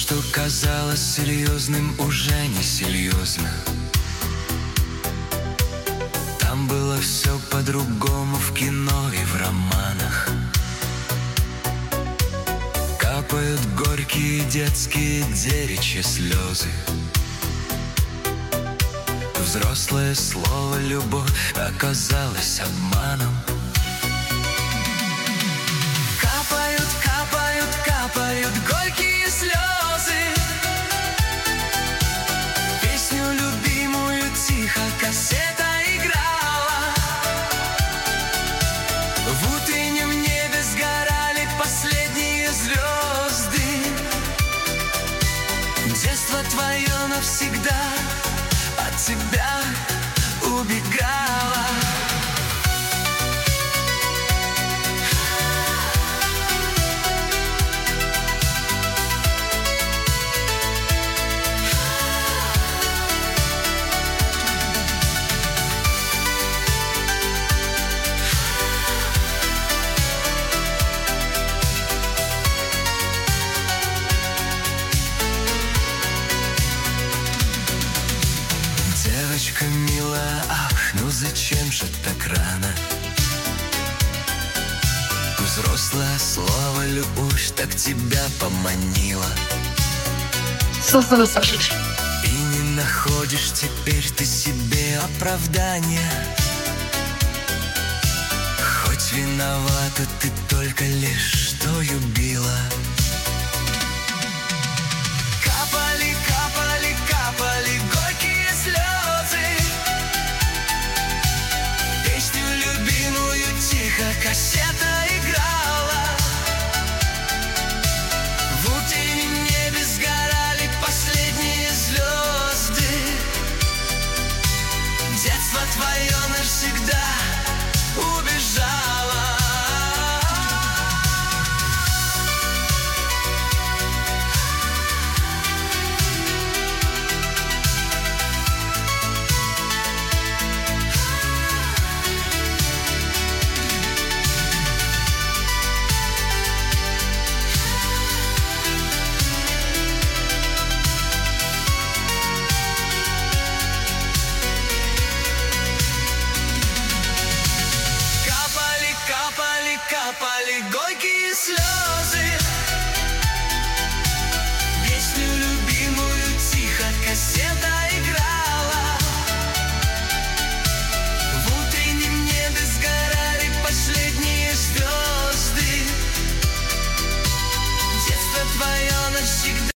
что казалось серьезным, уже не серьезно. Там было все по-другому в кино и в романах. Капают горькие детские девичьи слезы. Взрослое слово «любовь» оказалось обманом. Капают, капают, капают горькие слезы. Песню любимую тихо кассета играла. В утреннем небе сгорали последние звезды. Детство твое навсегда от тебя убегала. Девочка милая, ах, ну зачем же так рано? Взрослое слово «любовь» так тебя поманило. И не находишь теперь ты себе оправдания. Хоть виновата ты только лишь, что любила.